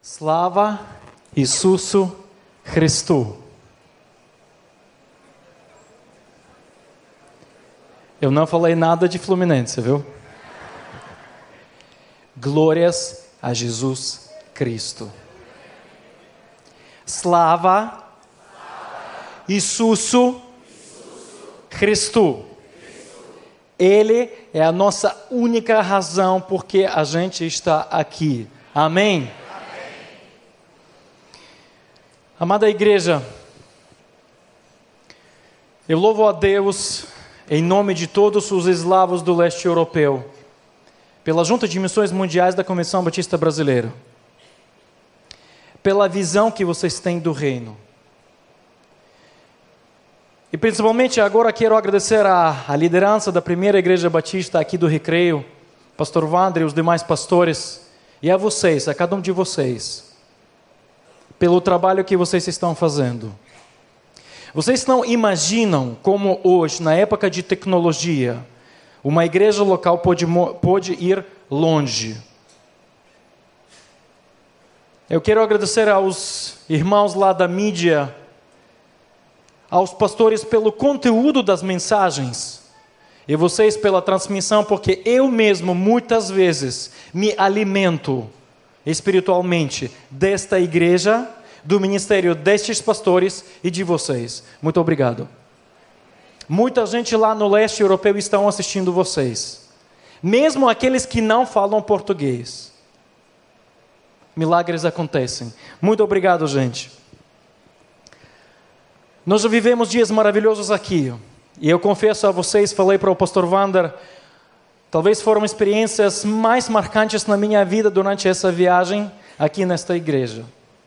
Slava Isusu Christu. Eu não falei nada de Fluminense, viu? Glórias a Jesus Cristo. Slava Isusu Christu. Ele é a nossa única razão porque a gente está aqui. Amém? Amada igreja, eu louvo a Deus em nome de todos os eslavos do leste europeu, pela Junta de Missões Mundiais da Convenção Batista Brasileira, pela visão que vocês têm do reino. E principalmente agora quero agradecer a liderança da primeira igreja batista aqui do Recreio, pastor Wander e os demais pastores, e a vocês, a cada um de vocês, pelo trabalho que vocês estão fazendo. Vocês não imaginam como hoje, na época de tecnologia, uma igreja local pode ir longe. Eu quero agradecer aos irmãos lá da mídia, aos pastores pelo conteúdo das mensagens, e vocês pela transmissão, porque eu mesmo muitas vezes me alimento espiritualmente desta igreja, do ministério destes pastores e de vocês. Muito obrigado. Muita gente lá no leste europeu estão assistindo vocês, mesmo aqueles que não falam português. Milagres acontecem. Muito obrigado, gente. Nós já vivemos dias maravilhosos aqui, e eu confesso a vocês, falei para o pastor Wander, talvez foram experiências mais marcantes na minha vida durante essa viagem aqui nesta igreja.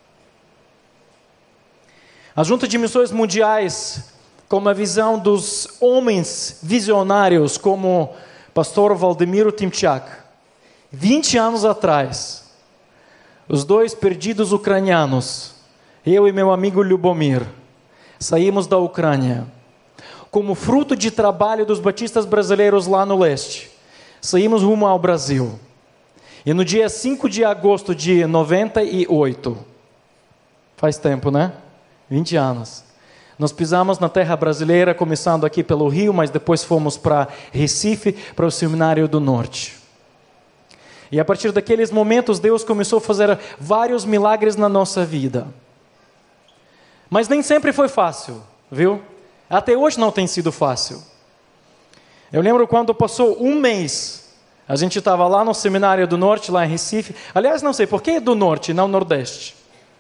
A Junta de Missões Mundiais, com a visão dos homens visionários como pastor Valdemiro Timchak, 20 anos atrás, os dois perdidos ucranianos, eu e meu amigo Lubomir, saímos da Ucrânia, como fruto de trabalho dos batistas brasileiros lá no leste. Saímos rumo ao Brasil. E no dia 5 de agosto de 98, faz tempo, né? 20 anos. Nós pisamos na terra brasileira, começando aqui pelo Rio, mas depois fomos para Recife, para o Seminário do Norte. E a partir daqueles momentos, Deus começou a fazer vários milagres na nossa vida. Mas nem sempre foi fácil, viu? Até hoje não tem sido fácil. Eu lembro quando passou um mês, a gente estava lá no Seminário do Norte, lá em Recife. Aliás, não sei, por que do Norte, não Nordeste?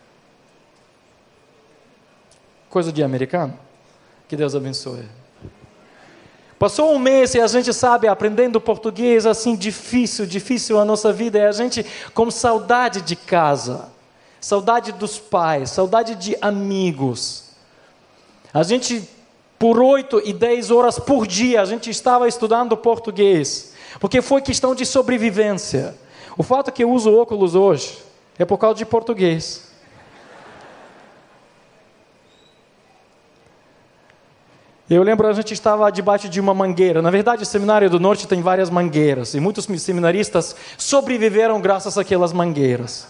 Coisa de americano? Que Deus abençoe. Passou um mês e a gente sabe, aprendendo português, assim, difícil a nossa vida. E a gente com saudade de casa, saudade dos pais, saudade de amigos. A gente, por 8 e 10 horas por dia, a gente estava estudando português, porque foi questão de sobrevivência. O fato que eu uso óculos hoje é por causa de português. Eu lembro, a gente estava debaixo de uma mangueira. Na verdade, o Seminário do Norte tem várias mangueiras, e muitos seminaristas sobreviveram graças àquelas mangueiras.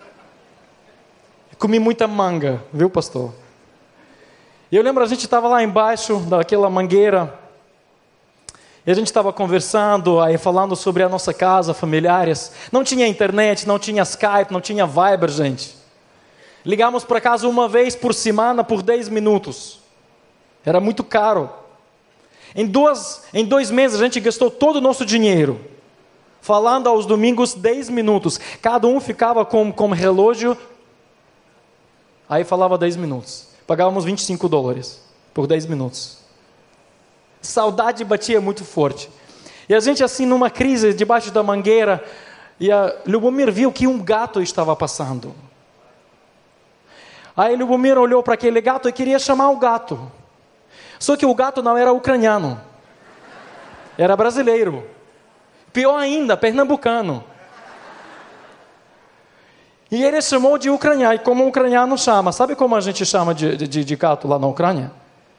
Comi muita manga, viu, pastor? E eu lembro, a gente estava lá embaixo daquela mangueira, e a gente estava conversando, aí falando sobre a nossa casa, familiares. Não tinha internet, não tinha Skype, não tinha Viber, gente. Ligamos para casa uma vez por semana, por 10 minutos. Era muito caro. Em 2 meses, a gente gastou todo o nosso dinheiro, falando aos domingos 10 minutos. Cada um ficava com relógio, aí falava 10 minutos. Pagávamos $25 por 10 minutos. Saudade batia muito forte. E a gente assim numa crise debaixo da mangueira, e a Lubomir viu que um gato estava passando. Aí Lubomir olhou para aquele gato e queria chamar o gato. Só que o gato não era ucraniano. Era brasileiro. Pior ainda, pernambucano. E ele chamou de ucraniano, e como o ucraniano chama. Sabe como a gente chama de gato lá na Ucrânia?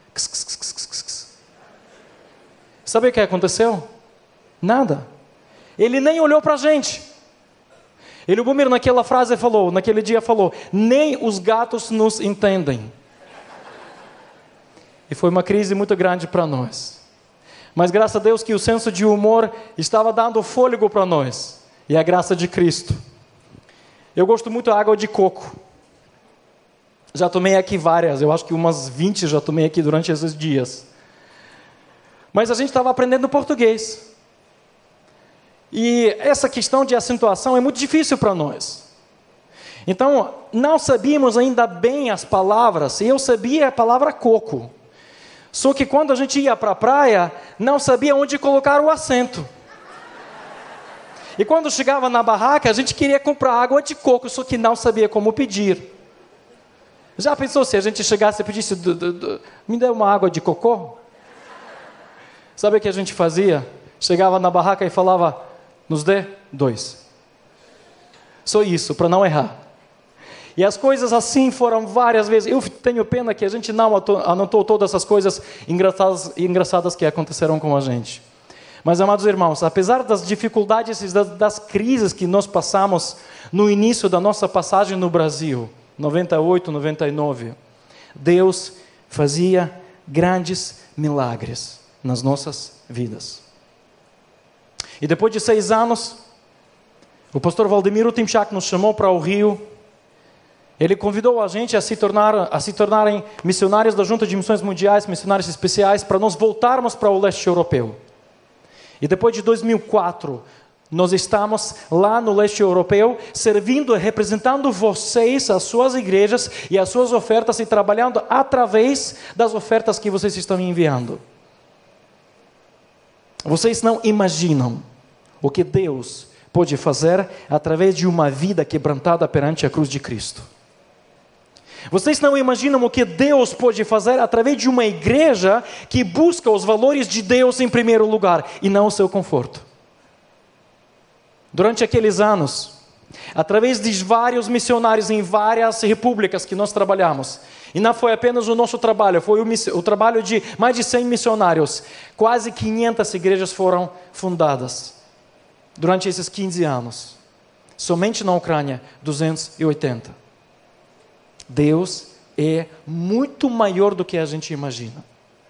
Sabe o que aconteceu? Nada. Ele nem olhou para a gente. E Lubomir naquele dia falou, nem os gatos nos entendem. E foi uma crise muito grande para nós. Mas graças a Deus que o senso de humor estava dando fôlego para nós. E a graça de Cristo. Eu gosto muito da água de coco. Já tomei aqui várias, eu acho que umas 20 já tomei aqui durante esses dias. Mas a gente estava aprendendo português. E essa questão de acentuação é muito difícil para nós. Então, não sabíamos ainda bem as palavras, e eu sabia a palavra coco. Só que quando a gente ia para a praia, não sabia onde colocar o acento. E quando chegava na barraca, a gente queria comprar água de coco, só que não sabia como pedir. Já pensou se a gente chegasse e pedisse, me dê uma água de cocô? Sabe o que a gente fazia? Chegava na barraca e falava, nos dê 2. Só isso, para não errar. E as coisas assim foram várias vezes. Eu tenho pena que a gente não anotou todas essas coisas engraçadas que aconteceram com a gente. Mas, amados irmãos, apesar das dificuldades e das crises que nós passamos no início da nossa passagem no Brasil, 98, 99, Deus fazia grandes milagres nas nossas vidas. E depois de 6 anos, o pastor Valdemiro Timchak nos chamou para o Rio. Ele convidou a gente a se tornarem missionários da Junta de Missões Mundiais, missionários especiais, para nós voltarmos para o leste europeu. E depois de 2004, nós estamos lá no leste europeu, servindo e representando vocês, as suas igrejas e as suas ofertas, e trabalhando através das ofertas que vocês estão enviando. Vocês não imaginam o que Deus pode fazer através de uma vida quebrantada perante a cruz de Cristo. Vocês não imaginam o que Deus pode fazer através de uma igreja que busca os valores de Deus em primeiro lugar e não o seu conforto. Durante aqueles anos, através de vários missionários em várias repúblicas que nós trabalhamos, e não foi apenas o nosso trabalho, foi o trabalho de mais de 100 missionários, quase 500 igrejas foram fundadas durante esses 15 anos. Somente na Ucrânia, 280. Deus é muito maior do que a gente imagina.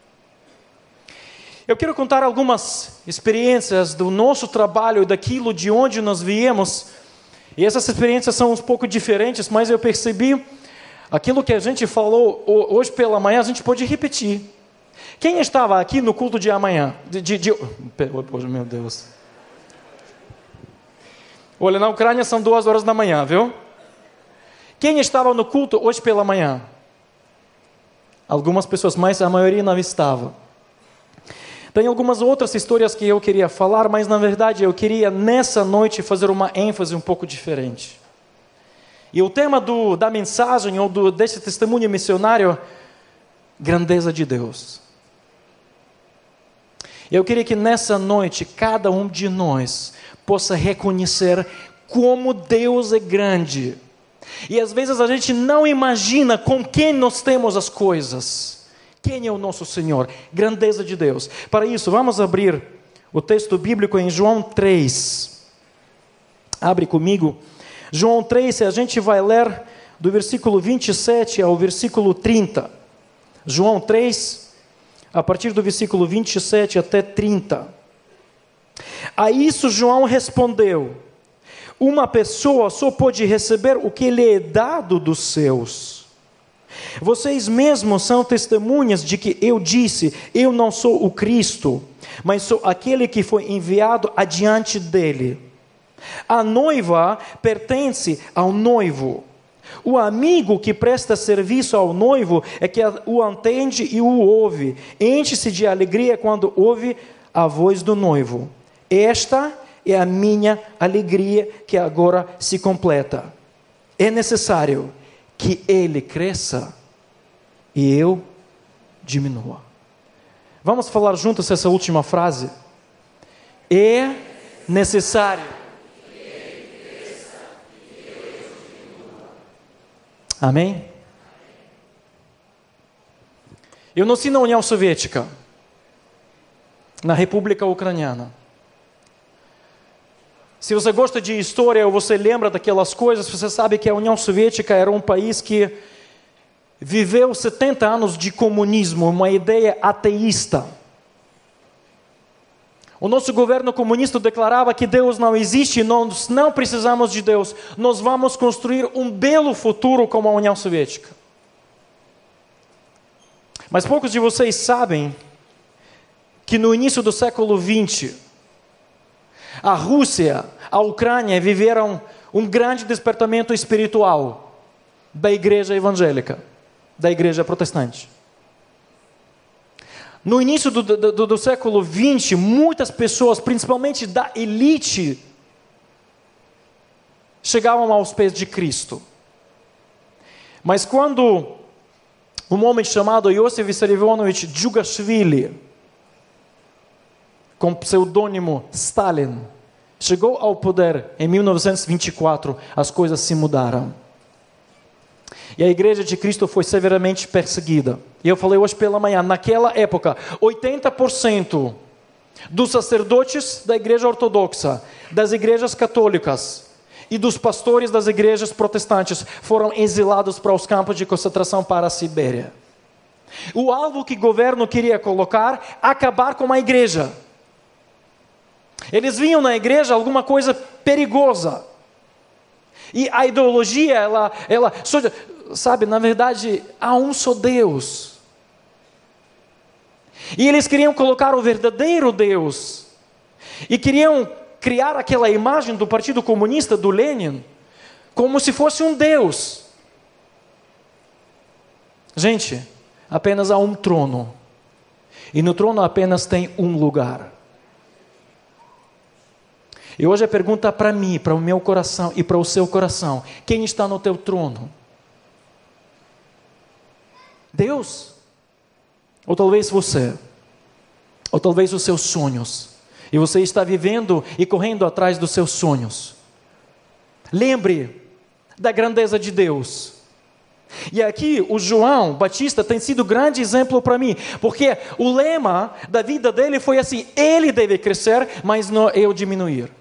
Eu quero contar algumas experiências do nosso trabalho, daquilo de onde nós viemos. E essas experiências são um pouco diferentes, mas eu percebi aquilo que a gente falou hoje pela manhã, a gente pode repetir. Quem estava aqui no culto de amanhã? Meu Deus. Olha, na Ucrânia são 2 horas da manhã, viu? Quem estava no culto hoje pela manhã? Algumas pessoas, mas a maioria não estava. Tem algumas outras histórias que eu queria falar, mas na verdade eu queria nessa noite fazer uma ênfase um pouco diferente. E o tema da mensagem ou desse testemunho missionário, grandeza de Deus. Eu queria que nessa noite cada um de nós possa reconhecer como Deus é grande. E às vezes a gente não imagina com quem nós temos as coisas. Quem é o nosso Senhor? Grandeza de Deus. Para isso, vamos abrir o texto bíblico em João 3. Abre comigo. João 3, a gente vai ler do versículo 27 ao versículo 30. João 3, a partir do versículo 27 até 30. A isso João respondeu: uma pessoa só pode receber o que lhe é dado dos seus. Vocês mesmos são testemunhas de que eu disse, eu não sou o Cristo, mas sou aquele que foi enviado adiante dele. A noiva pertence ao noivo. O amigo que presta serviço ao noivo é que o entende e o ouve. Enche-se de alegria quando ouve a voz do noivo. Esta é a minha alegria que agora se completa. É necessário que ele cresça e eu diminua. Vamos falar juntos essa última frase? É necessário que ele cresça e eu diminua. Amém? Eu nasci na União Soviética, na República Ucraniana. Se você gosta de história ou você lembra daquelas coisas, você sabe que a União Soviética era um país que viveu 70 anos de comunismo, uma ideia ateísta. O nosso governo comunista declarava que Deus não existe, nós não precisamos de Deus, nós vamos construir um belo futuro como a União Soviética. Mas poucos de vocês sabem que no início do século XX, a Rússia, a Ucrânia viveram um grande despertamento espiritual da igreja evangélica, da igreja protestante. No início do século XX, muitas pessoas, principalmente da elite, chegavam aos pés de Cristo. Mas quando um homem chamado Iosif Vissarionovich Djugashvili, com pseudônimo Stalin, chegou ao poder em 1924, as coisas se mudaram. E a igreja de Cristo foi severamente perseguida. E eu falei hoje pela manhã, naquela época, 80% dos sacerdotes da igreja ortodoxa, das igrejas católicas e dos pastores das igrejas protestantes foram exilados para os campos de concentração para a Sibéria. O alvo que o governo queria colocar, acabar com a igreja. Eles viam na igreja alguma coisa perigosa. E a ideologia, ela sabe, na verdade, há um só Deus. E eles queriam colocar o verdadeiro Deus. E queriam criar aquela imagem do Partido Comunista, do Lenin, como se fosse um Deus. Gente, apenas há um trono. E no trono apenas tem um lugar. E hoje a pergunta para mim, para o meu coração e para o seu coração: quem está no teu trono? Deus? Ou talvez você? Ou talvez os seus sonhos? E você está vivendo e correndo atrás dos seus sonhos. Lembre da grandeza de Deus. E aqui o João Batista tem sido grande exemplo para mim, porque o lema da vida dele foi assim: ele deve crescer, mas não eu diminuir.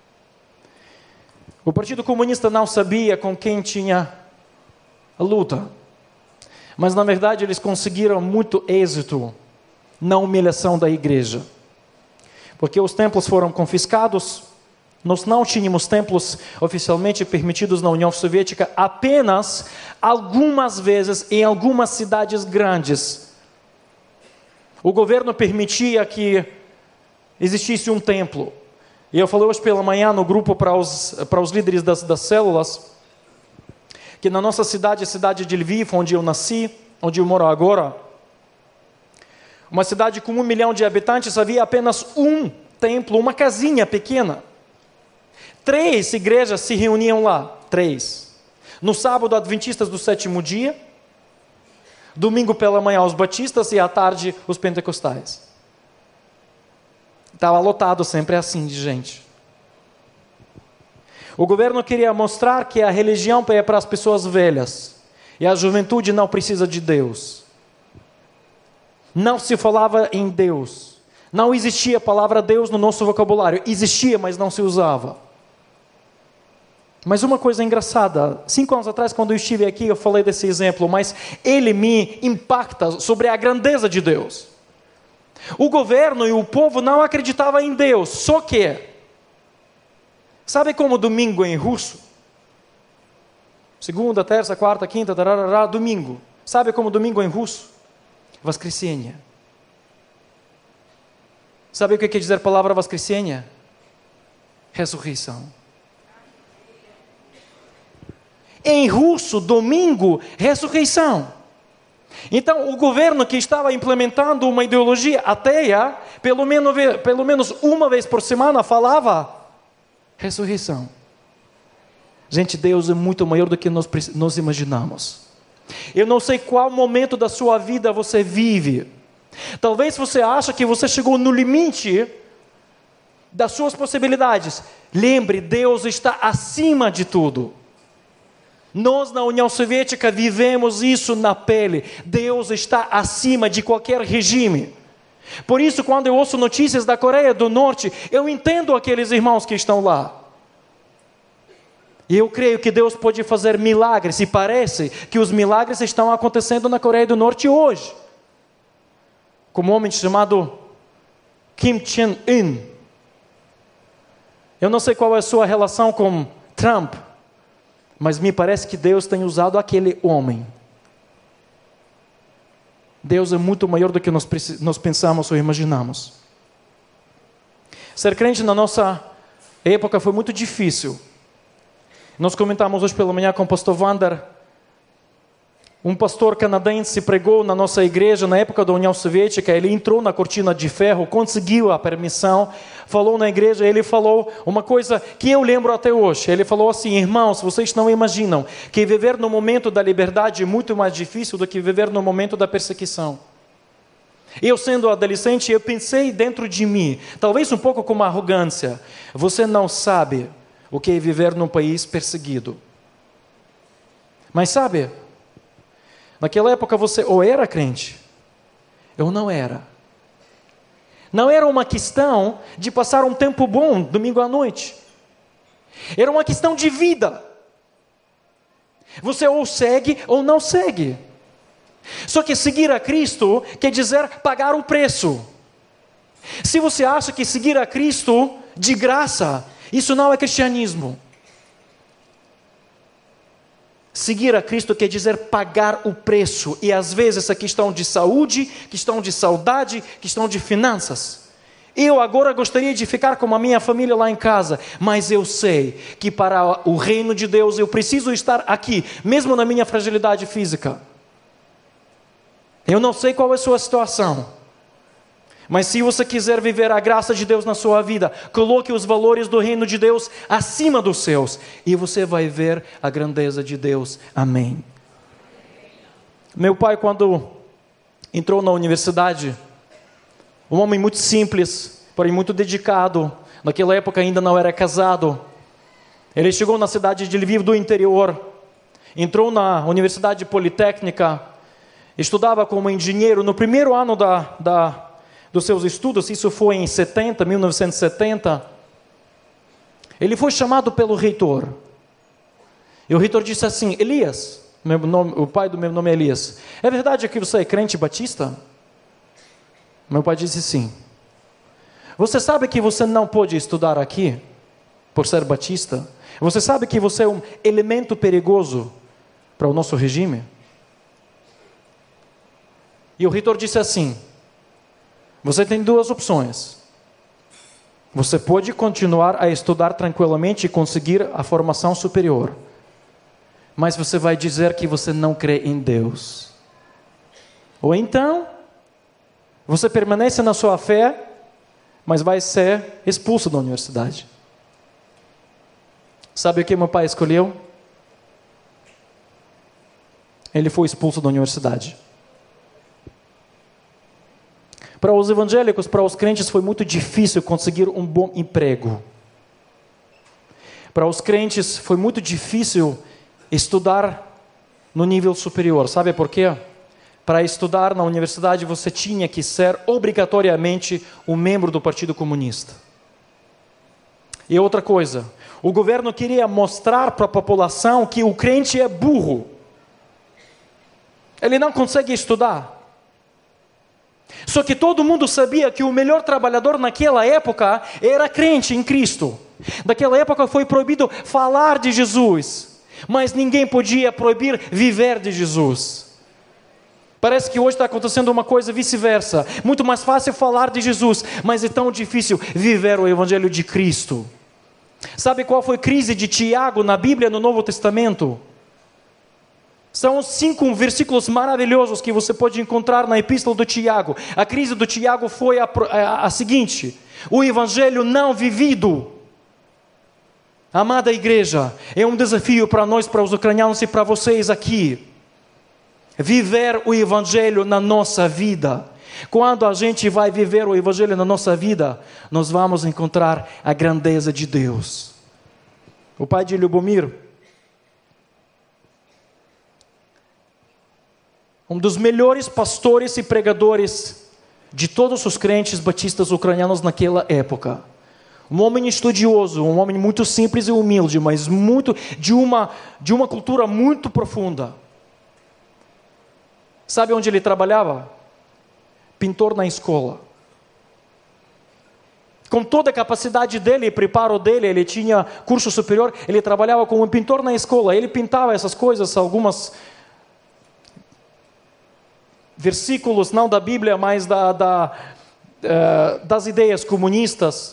O Partido Comunista não sabia com quem tinha a luta. Mas na verdade eles conseguiram muito êxito na humilhação da igreja. Porque os templos foram confiscados. Nós não tínhamos templos oficialmente permitidos na União Soviética, apenas algumas vezes em algumas cidades grandes. O governo permitia que existisse um templo. E eu falei hoje pela manhã no grupo para os líderes das células, que na nossa cidade, a cidade de Lviv, onde eu nasci, onde eu moro agora, uma cidade com 1 milhão de habitantes, havia apenas um templo, uma casinha pequena. 3 igrejas se reuniam lá, 3. No sábado, adventistas do 7º dia, domingo pela manhã, os batistas, e à tarde, os pentecostais. Estava lotado sempre assim de gente. O governo queria mostrar que a religião é para as pessoas velhas. E a juventude não precisa de Deus. Não se falava em Deus. Não existia a palavra Deus no nosso vocabulário. Existia, mas não se usava. Mas uma coisa engraçada. 5 anos atrás, quando eu estive aqui, eu falei desse exemplo. Mas ele me impacta sobre a grandeza de Deus. O governo e o povo não acreditavam em Deus. Só que, sabe como domingo em russo? Segunda, terça, quarta, quinta, tarará, domingo. Sabe como domingo em russo? Воскресенье. Sabe o que quer dizer a palavra воскресенье? Ressurreição. Em russo, domingo, ressurreição. Então, o governo que estava implementando uma ideologia ateia, pelo menos uma vez por semana, falava ressurreição. Gente, Deus é muito maior do que nós imaginamos. Eu não sei qual momento da sua vida você vive. Talvez você ache que você chegou no limite das suas possibilidades. Lembre, Deus está acima de tudo. Nós na União Soviética vivemos isso na pele. Deus está acima de qualquer regime. Por isso, quando eu ouço notícias da Coreia do Norte, eu entendo aqueles irmãos que estão lá. E eu creio que Deus pode fazer milagres, e parece que os milagres estão acontecendo na Coreia do Norte hoje. Como um homem chamado Kim Jong-un. Eu não sei qual é a sua relação com Trump, mas me parece que Deus tem usado aquele homem. Deus é muito maior do que nós pensamos ou imaginamos. Ser crente na nossa época foi muito difícil. Nós comentamos hoje pela manhã com o pastor Wander. Um pastor canadense pregou na nossa igreja na época da União Soviética. Ele entrou na cortina de ferro, conseguiu a permissão, falou na igreja. Ele falou uma coisa que eu lembro até hoje. Ele falou assim: irmãos, vocês não imaginam que viver no momento da liberdade é muito mais difícil do que viver no momento da perseguição. Eu, sendo adolescente, eu pensei dentro de mim, talvez um pouco com uma arrogância: você não sabe o que é viver num país perseguido. Mas sabe, naquela época você ou era crente, ou não era. Não era uma questão de passar um tempo bom domingo à noite. Era uma questão de vida. Você ou segue ou não segue. Só que seguir a Cristo quer dizer pagar o preço. Se você acha que seguir a Cristo de graça, isso não é cristianismo. Seguir a Cristo quer dizer pagar o preço. E às vezes é questão de saúde, questão de saudade, questão de finanças. Eu agora gostaria de ficar com a minha família lá em casa, mas eu sei que para o reino de Deus eu preciso estar aqui, mesmo na minha fragilidade física. Eu não sei qual é a sua situação. Mas se você quiser viver a graça de Deus na sua vida, coloque os valores do reino de Deus acima dos seus, e você vai ver a grandeza de Deus. Amém. Meu pai, quando entrou na universidade, um homem muito simples, porém muito dedicado, naquela época ainda não era casado. Ele chegou na cidade de Lviv do interior, entrou na Universidade Politécnica, estudava como engenheiro. No primeiro ano dos seus estudos, isso foi em 1970, ele foi chamado pelo reitor. E o reitor disse assim: Elias, o pai do meu nome é Elias, é verdade que você é crente batista? Meu pai disse sim. Você sabe que você não pode estudar aqui por ser batista? Você sabe que você é um elemento perigoso para o nosso regime? E o reitor disse assim: você tem duas opções. Você pode continuar a estudar tranquilamente e conseguir a formação superior, mas você vai dizer que você não crê em Deus. Ou então, você permanece na sua fé, mas vai ser expulso da universidade. Sabe o que meu pai escolheu? Ele foi expulso da universidade. Para os evangélicos, para os crentes, foi muito difícil conseguir um bom emprego. Para os crentes, foi muito difícil estudar no nível superior. Sabe por quê? Para estudar na universidade, você tinha que ser obrigatoriamente um membro do Partido Comunista. E outra coisa, o governo queria mostrar para a população que o crente é burro. Ele não consegue estudar. Só que todo mundo sabia que o melhor trabalhador naquela época era crente em Cristo. Naquela época foi proibido falar de Jesus, mas ninguém podia proibir viver de Jesus. Parece que hoje está acontecendo uma coisa vice-versa. Muito mais fácil falar de Jesus, mas é tão difícil viver o Evangelho de Cristo. Sabe qual foi a crise de Tiago na Bíblia, no Novo Testamento? São 5 versículos maravilhosos que você pode encontrar na Epístola do Tiago. A crise do Tiago foi a seguinte: o Evangelho não vivido. Amada igreja, é um desafio para nós, para os ucranianos e para vocês aqui. Viver o Evangelho na nossa vida. Quando a gente vai viver o Evangelho na nossa vida, nós vamos encontrar a grandeza de Deus. O pai de Lubomir, um dos melhores pastores e pregadores de todos os crentes batistas ucranianos naquela época. Um homem estudioso, um homem muito simples e humilde, mas muito de uma cultura muito profunda. Sabe onde ele trabalhava? Pintor na escola. Com toda a capacidade dele e preparo dele, ele tinha curso superior, ele trabalhava como um pintor na escola. Ele pintava essas coisas, algumas versículos, não da Bíblia, mas das ideias comunistas.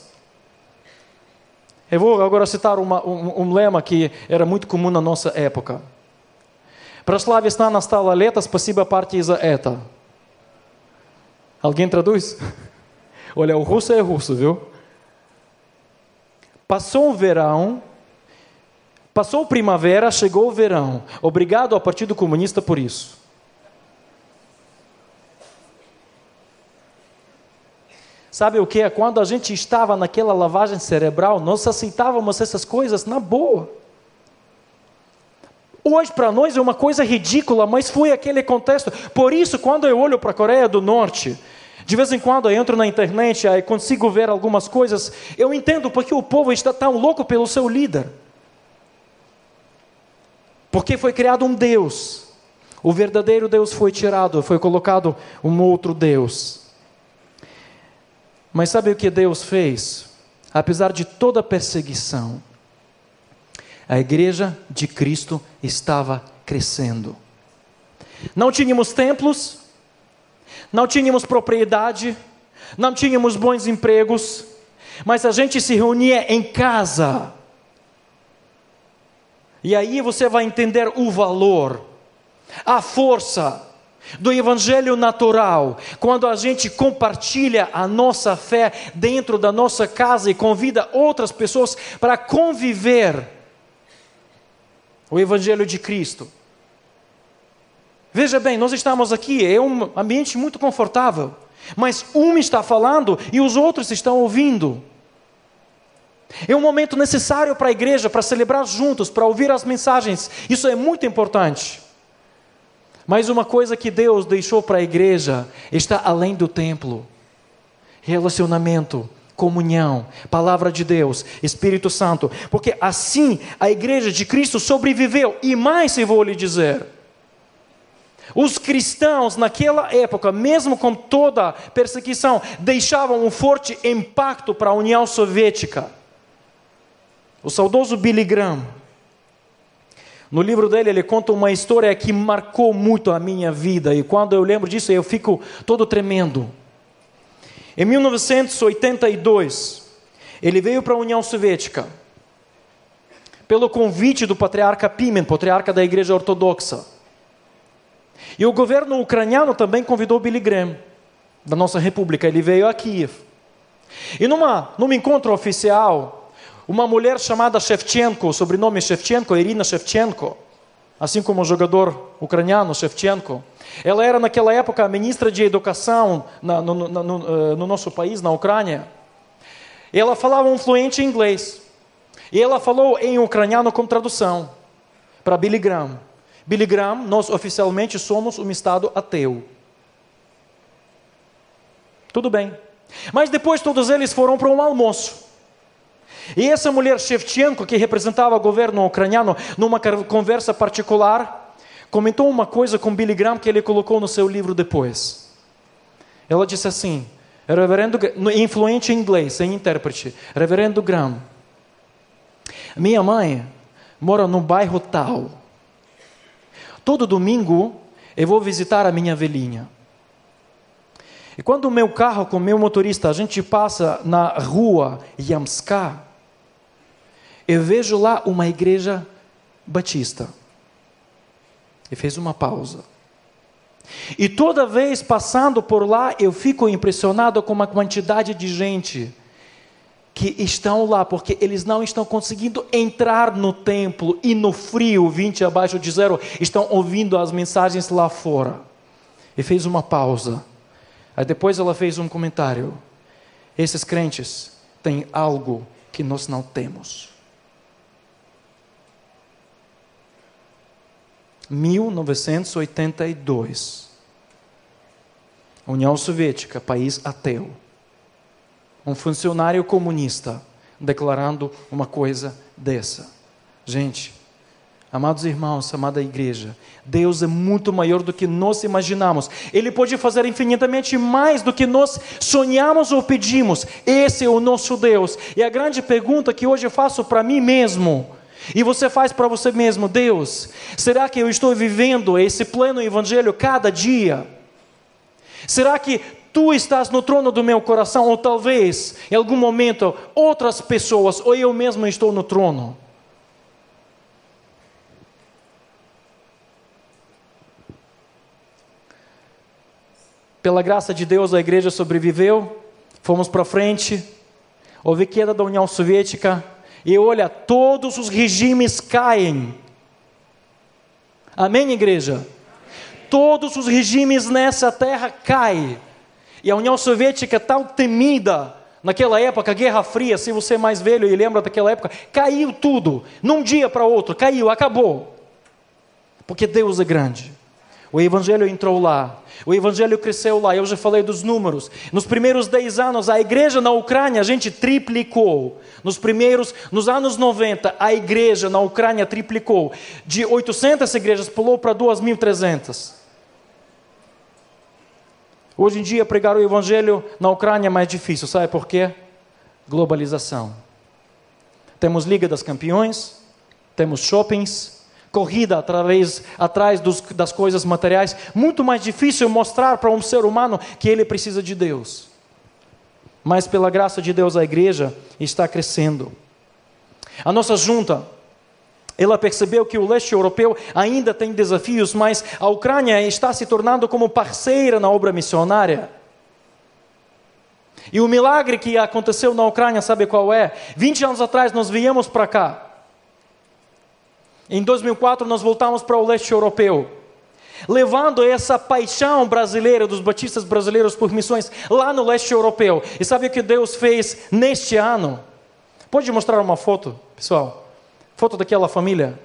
Eu vou agora citar um lema que era muito comum na nossa época. Прошла весна, настало лето, спасибо партии за это. Alguém traduz? Olha, o russo é russo, viu? Passou o verão, passou a primavera, chegou o verão. Obrigado ao Partido Comunista por isso. Sabe o que é? Quando a gente estava naquela lavagem cerebral, nós aceitávamos essas coisas na boa. Hoje para nós é uma coisa ridícula, mas foi aquele contexto. Por isso, quando eu olho para a Coreia do Norte, de vez em quando eu entro na internet e consigo ver algumas coisas, eu entendo porque o povo está tão louco pelo seu líder. Porque foi criado um Deus. O verdadeiro Deus foi tirado, foi colocado um outro Deus. Mas sabe o que Deus fez? Apesar de toda a perseguição, a igreja de Cristo estava crescendo. Não tínhamos templos, não tínhamos propriedade, não tínhamos bons empregos, mas a gente se reunia em casa. E aí você vai entender o valor, a força do evangelho natural, quando a gente compartilha a nossa fé dentro da nossa casa e convida outras pessoas para conviver o evangelho de Cristo. Veja bem, nós estamos aqui, é um ambiente muito confortável, mas um está falando e os outros estão ouvindo. É um momento necessário para a igreja, para celebrar juntos, para ouvir as mensagens. Isso é muito importante. Mas uma coisa que Deus deixou para a igreja está além do templo: relacionamento, comunhão, palavra de Deus, Espírito Santo. Porque assim a igreja de Cristo sobreviveu. E mais eu vou lhe dizer: os cristãos naquela época, mesmo com toda a perseguição, deixavam um forte impacto para a União Soviética. O saudoso Billy Graham, no livro dele, ele conta uma história que marcou muito a minha vida. E quando eu lembro disso, eu fico todo tremendo. Em 1982, ele veio para a União Soviética pelo convite do patriarca Pimen, patriarca da Igreja Ortodoxa. E o governo ucraniano também convidou Billy Graham, da nossa república. Ele veio a Kiev. E num encontro oficial, uma mulher chamada Shevchenko, sobrenome Shevchenko, Irina Shevchenko, assim como o jogador ucraniano Shevchenko, ela era naquela época a ministra de educação no nosso país, na Ucrânia. Ela falava um fluente inglês. E ela falou em ucraniano com tradução para Billy Graham. Billy Graham, nós oficialmente somos um estado ateu. Tudo bem. Mas depois todos eles foram para um almoço. E essa mulher Shevchenko, que representava o governo ucraniano, numa conversa particular, comentou uma coisa com Billy Graham que ele colocou no seu livro depois. Ela disse assim: Reverendo, influente em inglês, sem intérprete, Reverendo Graham, minha mãe mora num bairro tal. Todo domingo eu vou visitar a minha velhinha. E quando o meu carro com o meu motorista, a gente passa na rua Yamska, eu vejo lá uma igreja batista. E fez uma pausa. E toda vez passando por lá, eu fico impressionado com uma quantidade de gente que estão lá, porque eles não estão conseguindo entrar no templo e no frio, 20 abaixo de zero, estão ouvindo as mensagens lá fora. E fez uma pausa. Aí depois ela fez um comentário: esses crentes têm algo que nós não temos. 1982. União Soviética, país ateu. Um funcionário comunista declarando uma coisa dessa. Gente, amados irmãos, amada igreja, Deus é muito maior do que nós imaginamos. Ele pode fazer infinitamente mais do que nós sonhamos ou pedimos. Esse é o nosso Deus. E a grande pergunta que hoje eu faço para mim mesmo, e você faz para você mesmo: Deus, será que eu estou vivendo esse pleno evangelho cada dia? Será que Tu estás no trono do meu coração? Ou talvez, em algum momento, outras pessoas, ou eu mesmo estou no trono? Pela graça de Deus, a igreja sobreviveu, fomos para frente, houve queda da União Soviética, e olha, todos os regimes caem. Amém, igreja? Todos os regimes nessa terra caem. E a União Soviética, tão temida, naquela época, Guerra Fria, se você é mais velho e lembra daquela época, caiu tudo, num dia para outro, caiu, acabou. Porque Deus é grande. O Evangelho entrou lá, o Evangelho cresceu lá. Eu já falei dos números. Nos primeiros 10 anos, a igreja na Ucrânia, a gente triplicou. Nos anos 90, a igreja na Ucrânia triplicou. De 800 igrejas, pulou para 2.300. Hoje em dia, pregar o Evangelho na Ucrânia é mais difícil. Sabe por quê? Globalização. Temos Liga das Campeões, temos shoppings, corrida atrás das coisas materiais. Muito mais difícil mostrar para um ser humano que ele precisa de Deus. Mas pela graça de Deus, a igreja está crescendo. A nossa junta, ela percebeu que o leste europeu ainda tem desafios, mas a Ucrânia está se tornando como parceira na obra missionária. E o milagre que aconteceu na Ucrânia, sabe qual é? 20 anos atrás nós viemos para cá. Em 2004 nós voltamos para o leste europeu, levando essa paixão brasileira dos batistas brasileiros por missões lá no leste europeu. E sabe o que Deus fez neste ano? Pode mostrar uma foto, pessoal? Foto daquela família.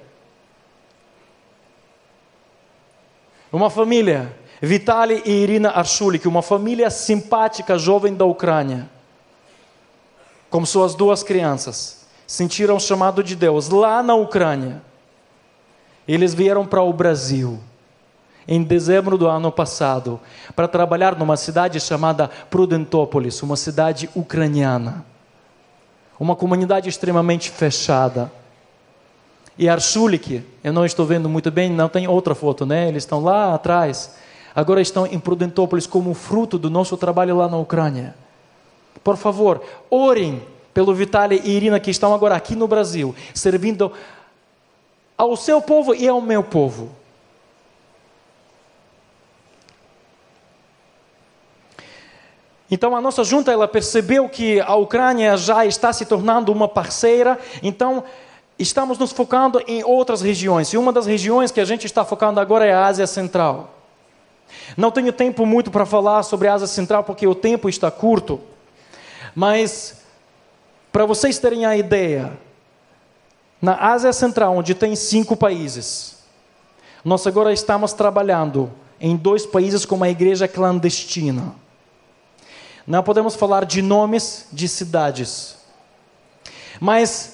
Uma família, Vitaly e Irina Arshulik, uma família simpática, jovem da Ucrânia. Com suas 2 crianças, sentiram o chamado de Deus lá na Ucrânia. Eles vieram para o Brasil, em dezembro do ano passado, para trabalhar numa cidade chamada Prudentópolis, uma cidade ucraniana. Uma comunidade extremamente fechada. E Arshulik, eu não estou vendo muito bem, não tem outra foto, né? Eles estão lá atrás. Agora estão em Prudentópolis como fruto do nosso trabalho lá na Ucrânia. Por favor, orem pelo Vitaly e Irina, que estão agora aqui no Brasil, servindo ao seu povo e ao meu povo. Então a nossa junta, ela percebeu que a Ucrânia já está se tornando uma parceira, então estamos nos focando em outras regiões. E uma das regiões que a gente está focando agora é a Ásia Central. Não tenho tempo muito para falar sobre a Ásia Central, porque o tempo está curto. Mas, para vocês terem a ideia, na Ásia Central, onde tem 5 países, nós agora estamos trabalhando em 2 países com uma igreja clandestina. Não podemos falar de nomes de cidades, mas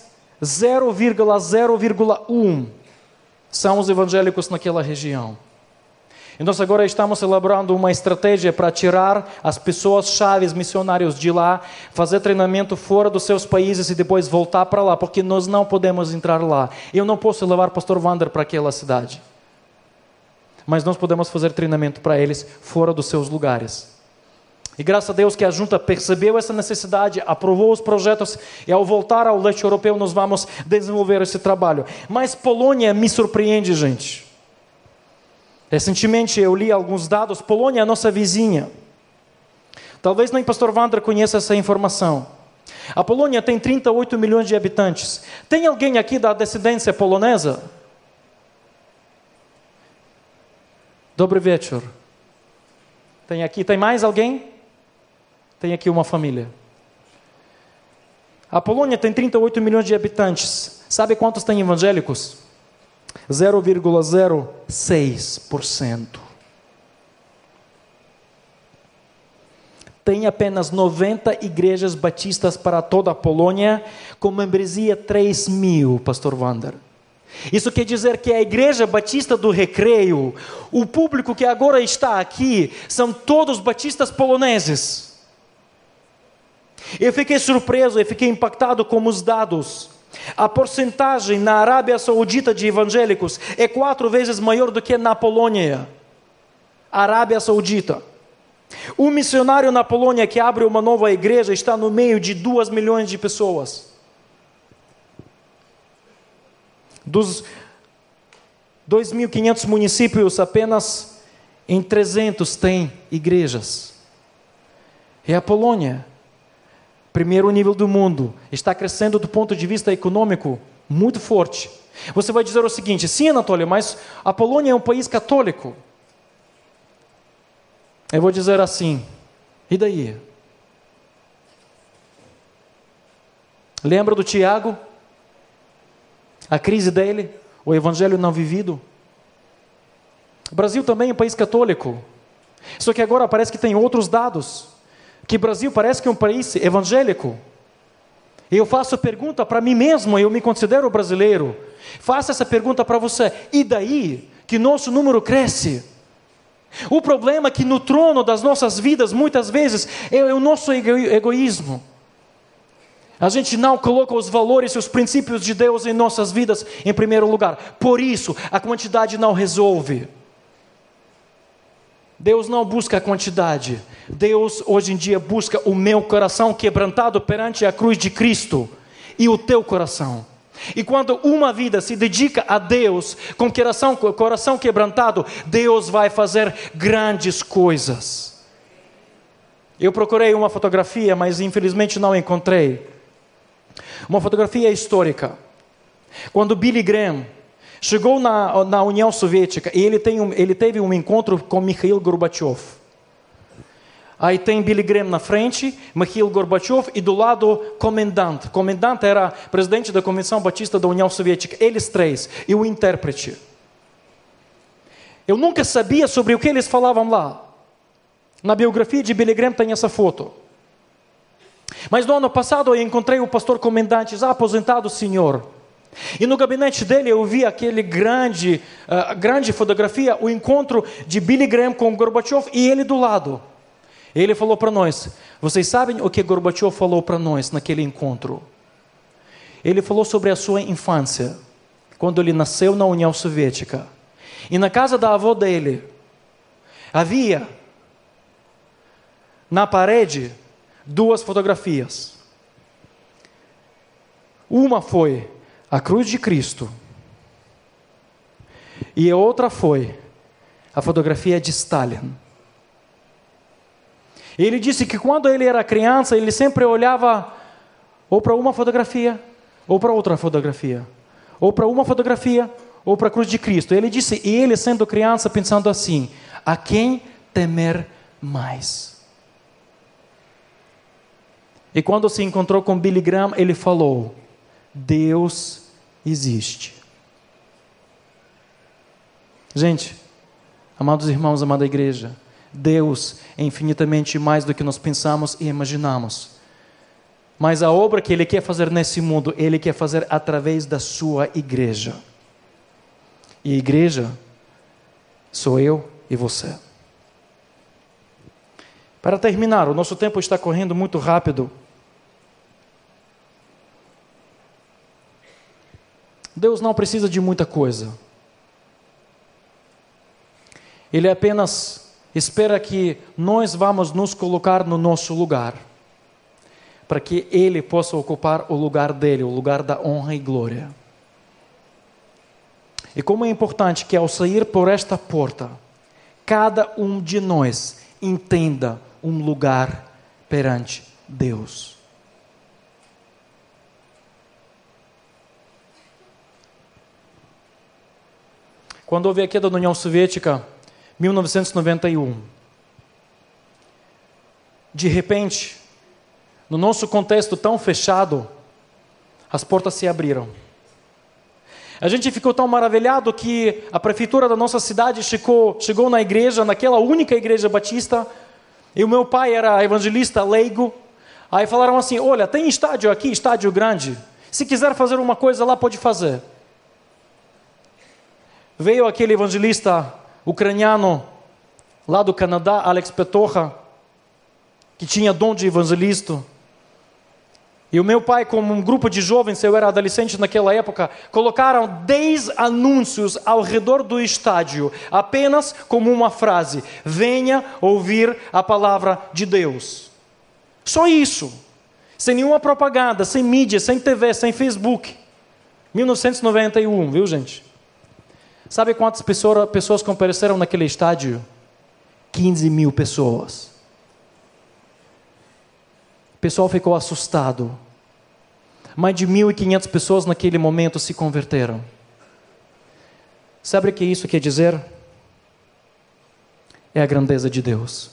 0,0,1 são os evangélicos naquela região. E nós agora estamos elaborando uma estratégia para tirar as pessoas-chave, missionários de lá, fazer treinamento fora dos seus países e depois voltar para lá, porque nós não podemos entrar lá. Eu não posso levar o pastor Wander para aquela cidade. Mas nós podemos fazer treinamento para eles fora dos seus lugares. E graças a Deus que a junta percebeu essa necessidade, aprovou os projetos, e ao voltar ao leste europeu nós vamos desenvolver esse trabalho. Mas Polônia me surpreende, gente. Recentemente eu li alguns dados. Polônia é a nossa vizinha. Talvez nem o pastor Wander conheça essa informação. A Polônia tem 38 milhões de habitantes. Tem alguém aqui da descendência polonesa? Dobry wieczór. Tem aqui, tem mais alguém? Tem aqui uma família. A Polônia tem 38 milhões de habitantes. Sabe quantos tem evangélicos? 0,06%. tem apenas 90 igrejas batistas para toda a Polônia, com membresia 3.000, pastor Wander. Isso quer dizer que a igreja batista do Recreio, o público que agora está aqui, são todos batistas poloneses. Eu fiquei surpreso, eu fiquei impactado com os dados. A porcentagem na Arábia Saudita de evangélicos é 4 vezes maior do que na Polônia. Arábia Saudita. Um missionário na Polônia que abre uma nova igreja está no meio de 2 milhões de pessoas. Dos 2.500 municípios, apenas em 300 tem igrejas. E a Polônia, primeiro nível do mundo, está crescendo do ponto de vista econômico muito forte. Você vai dizer o seguinte: sim, Anatólio, mas a Polônia é um país católico. Eu vou dizer assim, e daí? Lembra do Tiago? A crise dele, o evangelho não vivido. O Brasil também é um país católico. Só que agora parece que tem outros dados. Que o Brasil parece que é um país evangélico. E eu faço a pergunta para mim mesmo, eu me considero brasileiro. Faço essa pergunta para você. E daí que nosso número cresce? O problema é que no trono das nossas vidas, muitas vezes, é o nosso egoísmo. A gente não coloca os valores e os princípios de Deus em nossas vidas em primeiro lugar. Por isso, a quantidade não resolve. Deus não busca a quantidade. Deus, hoje em dia, busca o meu coração quebrantado perante a cruz de Cristo. E o teu coração. E quando uma vida se dedica a Deus com coração quebrantado, Deus vai fazer grandes coisas. Eu procurei uma fotografia, mas infelizmente não encontrei. Uma fotografia histórica. Quando Billy Graham chegou na União Soviética e ele teve um encontro com Mikhail Gorbachev. Aí tem Billy Graham na frente, Mikhail Gorbachev e do lado comandante. Comandante era presidente da Convenção Batista da União Soviética. Eles três e o intérprete. Eu nunca sabia sobre o que eles falavam lá. Na biografia de Billy Graham tem essa foto. Mas no ano passado eu encontrei o pastor comandante, já aposentado senhor. E no gabinete dele eu vi aquele grande fotografia, o encontro de Billy Graham com Gorbachev e ele do lado. Ele falou para nós, vocês sabem o que Gorbachev falou para nós naquele encontro? Ele falou sobre a sua infância, quando ele nasceu na União Soviética. E na casa da avó dele, havia na parede 2 fotografias. Uma foi a cruz de Cristo. E a outra foi a fotografia de Stalin. Ele disse que quando ele era criança, ele sempre olhava ou para uma fotografia, ou para outra fotografia. Ou para uma fotografia, ou para a cruz de Cristo. Ele disse, e ele sendo criança, pensando assim, a quem temer mais? E quando se encontrou com Billy Graham, ele falou, Deus existe. Gente, amados irmãos, amada igreja, Deus é infinitamente mais do que nós pensamos e imaginamos. Mas a obra que Ele quer fazer nesse mundo, Ele quer fazer através da sua igreja. E a igreja sou eu e você. Para terminar, o nosso tempo está correndo muito rápido. Deus não precisa de muita coisa. Ele apenas espera que nós vamos nos colocar no nosso lugar, para que Ele possa ocupar o lugar dele, o lugar da honra e glória. E como é importante que ao sair por esta porta, cada um de nós entenda um lugar perante Deus. Quando houve a queda da União Soviética, 1991, de repente, no nosso contexto tão fechado, as portas se abriram. A gente ficou tão maravilhado que a prefeitura da nossa cidade chegou na igreja, naquela única igreja batista, E o meu pai era evangelista leigo. Aí falaram assim, olha, tem estádio aqui, estádio grande. Se quiser fazer uma coisa lá, pode fazer. Veio aquele evangelista ucraniano lá do Canadá, Alex Petorra, que tinha dom de evangelista. E o meu pai, como um grupo de jovens, eu era adolescente naquela época, colocaram 10 anúncios ao redor do estádio, apenas como uma frase: venha ouvir a palavra de Deus. Só isso. Sem nenhuma propaganda, sem mídia, sem TV, sem Facebook. 1991, viu, gente? Sabe quantas pessoas compareceram naquele estádio? 15 mil pessoas. O pessoal ficou assustado. Mais de 1.500 pessoas naquele momento se converteram. Sabe o que isso quer dizer? É a grandeza de Deus.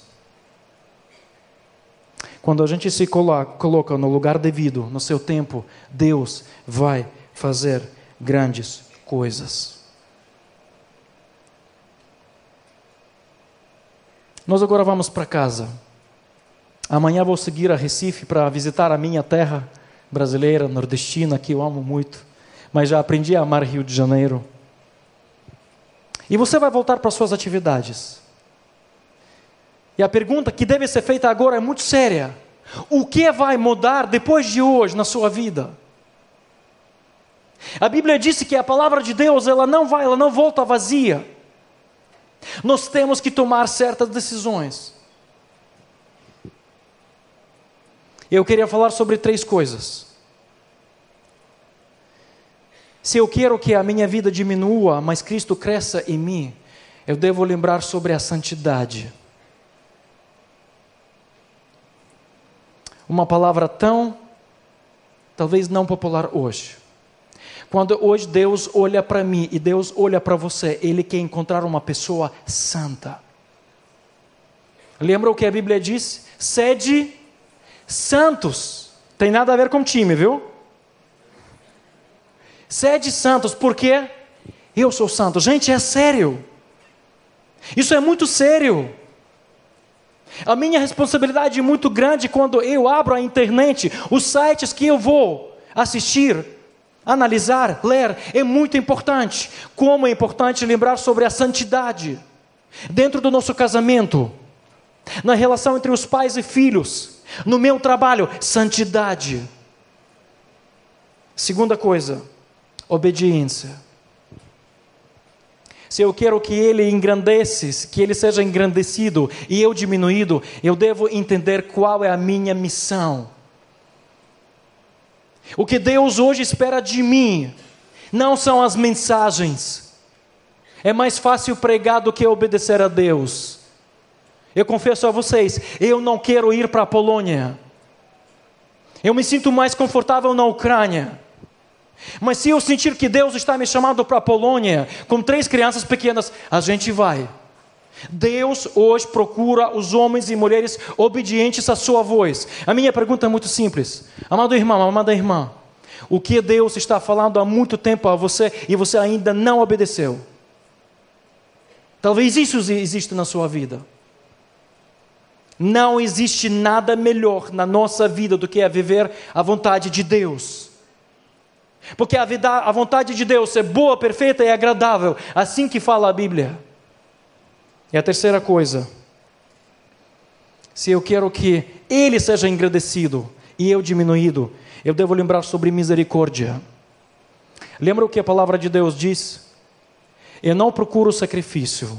Quando a gente se coloca no lugar devido, no seu tempo, Deus vai fazer grandes coisas. Nós agora vamos para casa. Amanhã vou seguir a Recife para visitar a minha terra brasileira, nordestina, que eu amo muito. Mas já aprendi a amar Rio de Janeiro. E você vai voltar para suas atividades. E a pergunta que deve ser feita agora é muito séria. O que vai mudar depois de hoje na sua vida? A Bíblia disse que a palavra de Deus, ela não volta vazia. Nós temos que tomar certas decisões. Eu queria falar sobre 3 coisas. Se eu quero que a minha vida diminua, mas Cristo cresça em mim, eu devo lembrar sobre a santidade. Uma palavra talvez não popular hoje. Quando hoje Deus olha para mim e Deus olha para você, Ele quer encontrar uma pessoa santa. Lembra o que a Bíblia diz? Sede santos. Tem nada a ver com time, viu? Sede santos, porque eu sou santo. Gente, é sério. Isso é muito sério. A minha responsabilidade é muito grande quando eu abro a internet, os sites que eu vou assistir, analisar, ler, é muito importante. Como é importante lembrar sobre a santidade dentro do nosso casamento, na relação entre os pais e filhos, no meu trabalho, santidade. Segunda coisa, obediência. Se eu quero que Ele engrandeça, que Ele seja engrandecido e eu diminuído, eu devo entender qual é a minha missão. O que Deus hoje espera de mim não são as mensagens. É mais fácil pregar do que obedecer a Deus. Eu confesso a vocês, eu não quero ir para a Polônia. Eu me sinto mais confortável na Ucrânia. Mas se eu sentir que Deus está me chamando para a Polônia, com 3 crianças pequenas, a gente vai. Deus hoje procura os homens e mulheres obedientes à sua voz. A minha pergunta é muito simples. Amado irmão, amada irmã, o que Deus está falando há muito tempo a você e você ainda não obedeceu? Talvez isso exista na sua vida. Não existe nada melhor na nossa vida do que a viver a vontade de Deus. Porque a vontade de Deus é boa, perfeita e agradável. Assim que fala a Bíblia. E a terceira coisa. Se eu quero que Ele seja engrandecido e eu diminuído, eu devo lembrar sobre misericórdia. Lembra o que a palavra de Deus diz? Eu não procuro sacrifício,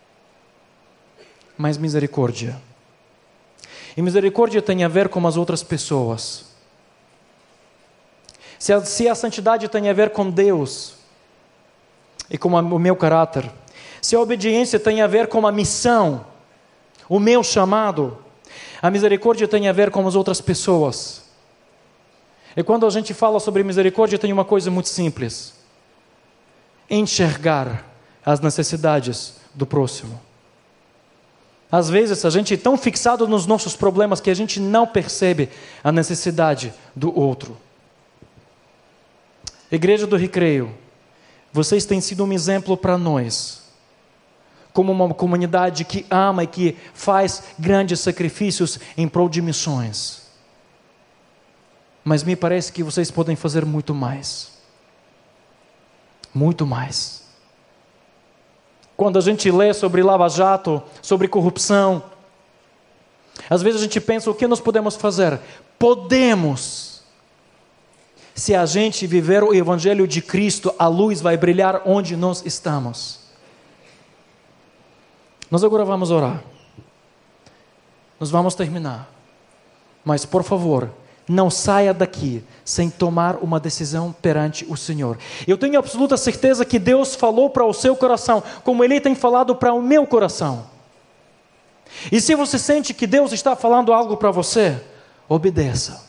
mas misericórdia. E misericórdia tem a ver com as outras pessoas. Se a santidade tem a ver com Deus e com o meu caráter, se a obediência tem a ver com a missão, o meu chamado, a misericórdia tem a ver com as outras pessoas. E quando a gente fala sobre misericórdia, tem uma coisa muito simples: enxergar as necessidades do próximo. Às vezes a gente é tão fixado nos nossos problemas que a gente não percebe a necessidade do outro. Igreja do Recreio, vocês têm sido um exemplo para nós. como uma comunidade que ama e que faz grandes sacrifícios em prol de missões. Mas me parece que vocês podem fazer muito mais. Muito mais. Quando a gente lê sobre Lava Jato, sobre corrupção, às vezes a gente pensa, o que nós podemos fazer? Podemos. Se a gente viver o Evangelho de Cristo, a luz vai brilhar onde nós estamos. Nós agora vamos orar. Nós vamos terminar. Mas, por favor, não saia daqui sem tomar uma decisão perante o Senhor. Eu tenho absoluta certeza que Deus falou para o seu coração, como Ele tem falado para o meu coração. E se você sente que Deus está falando algo para você, obedeça.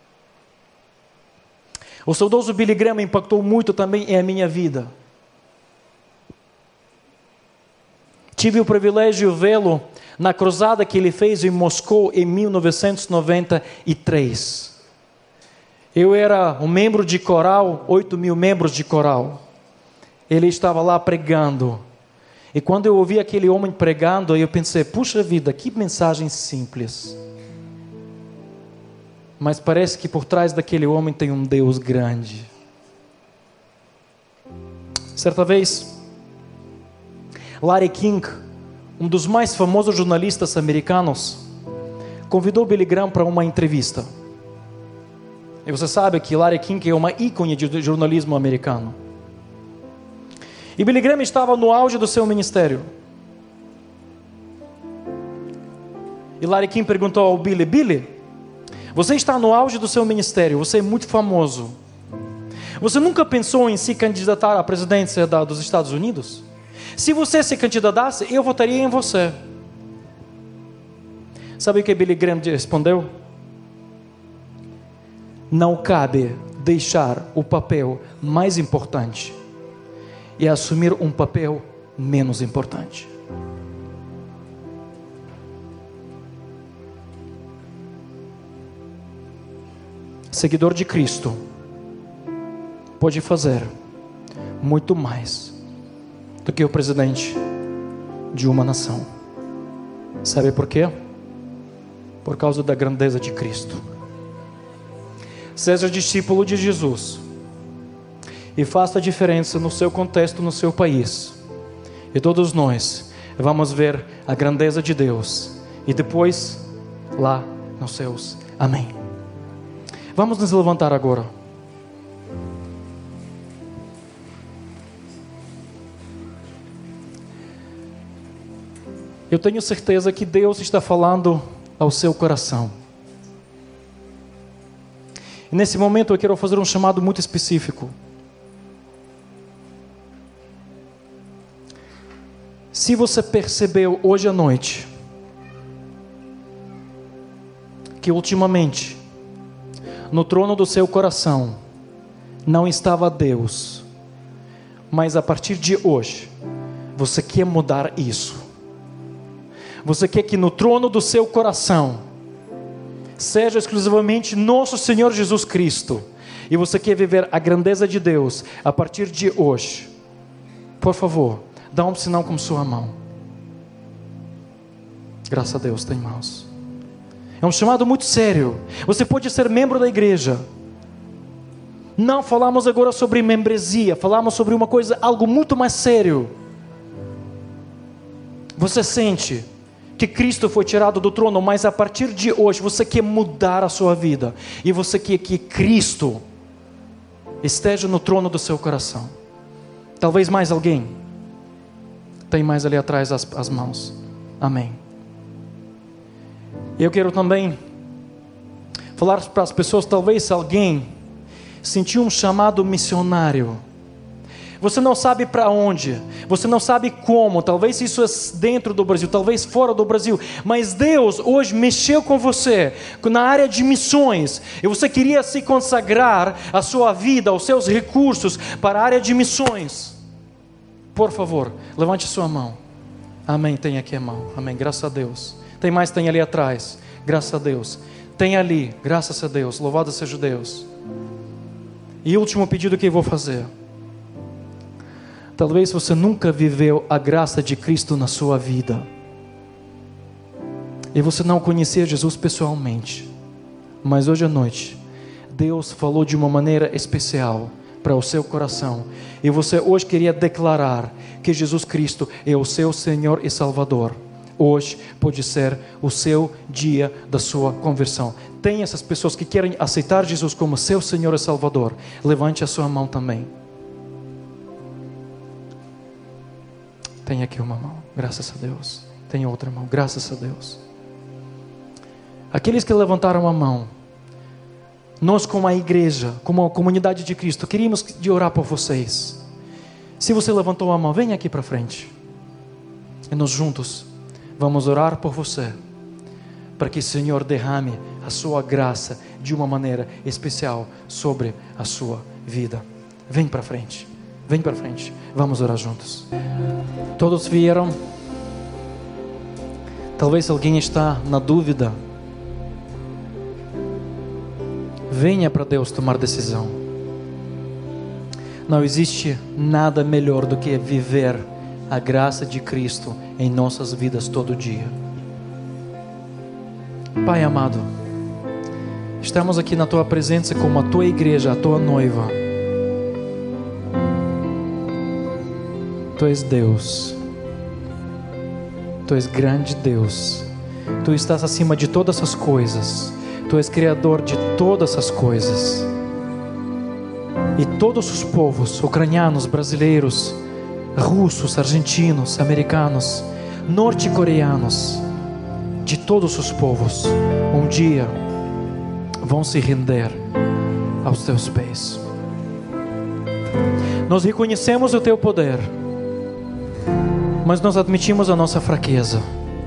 O saudoso Billy Graham impactou muito também em minha vida. Tive o privilégio de vê-lo na cruzada que ele fez em Moscou em 1993. Eu era um membro de coral, 8.000 membros de coral. Ele estava lá pregando. E quando eu ouvi aquele homem pregando, eu pensei, puxa vida, que mensagem simples. Mas parece que por trás daquele homem tem um Deus grande. Certa vez, Larry King, um dos mais famosos jornalistas americanos, convidou Billy Graham para uma entrevista. E você sabe que Larry King é uma ícone de jornalismo americano. E Billy Graham estava no auge do seu ministério. E Larry King perguntou ao Billy, Billy, você está no auge do seu ministério, você é muito famoso. Você nunca pensou em se candidatar à presidência dos Estados Unidos? Se você se candidatasse, eu votaria em você. Sabe o que Billy Graham respondeu? Não cabe deixar o papel mais importante e assumir um papel menos importante. Seguidor de Cristo pode fazer muito mais do que o presidente de uma nação. Sabe por quê? Por causa da grandeza de Cristo. Seja discípulo de Jesus e faça a diferença no seu contexto, no seu país. E todos nós vamos ver a grandeza de Deus e depois lá nos céus. Amém. Vamos nos levantar agora. Eu tenho certeza que Deus está falando ao seu coração. E nesse momento eu quero fazer um chamado muito específico. Se você percebeu hoje à noite que ultimamente no trono do seu coração não estava Deus, mas a partir de hoje você quer mudar isso. Você quer que no trono do seu coração seja exclusivamente nosso Senhor Jesus Cristo, e você quer viver a grandeza de Deus a partir de hoje, por favor, dá um sinal com sua mão. Graças a Deus, tem mãos. É um chamado muito sério. Você pode ser membro da igreja. Não falamos agora sobre membresia, falamos sobre uma coisa, algo muito mais sério. Você sente que Cristo foi tirado do trono, mas a partir de hoje você quer mudar a sua vida, e você quer que Cristo esteja no trono do seu coração. Talvez mais alguém. Tem mais ali atrás as mãos. Amém. Eu quero também falar para as pessoas, talvez alguém sentiu um chamado missionário. Você não sabe para onde, você não sabe como, talvez isso é dentro do Brasil, talvez fora do Brasil, mas Deus hoje mexeu com você na área de missões, e você queria se consagrar a sua vida, os seus recursos para a área de missões. Por favor, levante sua mão. Amém, tem aqui a mão. Amém, graças a Deus. Tem mais, tem ali atrás. Graças a Deus. Tem ali, graças a Deus. Louvado seja Deus. E último pedido que eu vou fazer. Talvez você nunca viveu a graça de Cristo na sua vida. E você não conhecia Jesus pessoalmente. Mas hoje à noite, Deus falou de uma maneira especial para o seu coração. E você hoje queria declarar que Jesus Cristo é o seu Senhor e Salvador. Hoje pode ser o seu dia da sua conversão. Tem essas pessoas que querem aceitar Jesus como seu Senhor e Salvador. Levante a sua mão também. Tem aqui uma mão, graças a Deus. Tem outra mão, graças a Deus. Aqueles que levantaram a mão, nós como a igreja, como a comunidade de Cristo, queríamos de orar por vocês. Se você levantou a mão, venha aqui para frente. E nós juntos vamos orar por você, para que o Senhor derrame a sua graça de uma maneira especial sobre a sua vida. Vem para frente, vem para frente, vamos orar juntos. Todos vieram? Talvez alguém está na dúvida. Venha para Deus tomar decisão. Não existe nada melhor do que viver a graça de Cristo em nossas vidas todo dia. Pai amado, estamos aqui na Tua presença como a Tua igreja, a Tua noiva. Tu és Deus. Tu és grande Deus. Tu estás acima de todas as coisas. Tu és Criador de todas as coisas. E todos os povos, ucranianos, brasileiros, russos, argentinos, americanos, norte-coreanos, de todos os povos, um dia vão se render aos Teus pés. Nós reconhecemos o Teu poder, mas nós admitimos a nossa fraqueza.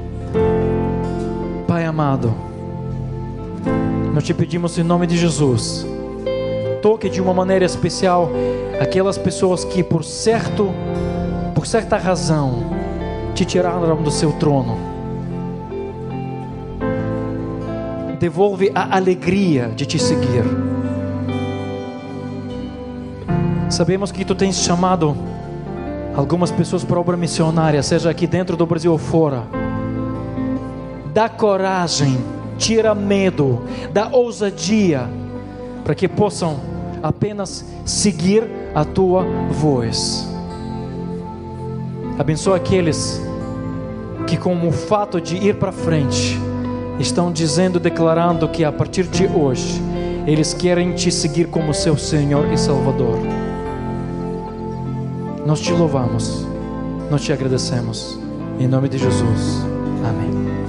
Pai amado, nós Te pedimos em nome de Jesus, toque de uma maneira especial aquelas pessoas que por certa razão Te tiraram do Seu trono. Devolve a alegria de Te seguir. Sabemos que Tu tens chamado algumas pessoas para a obra missionária, seja aqui dentro do Brasil ou fora. Dá coragem, tira medo, dá ousadia, para que possam apenas seguir a Tua voz. Abençoa aqueles que, com o fato de ir para frente, estão dizendo, declarando que a partir de hoje eles querem Te seguir como seu Senhor e Salvador. Nós Te louvamos, nós Te agradecemos, em nome de Jesus, amém.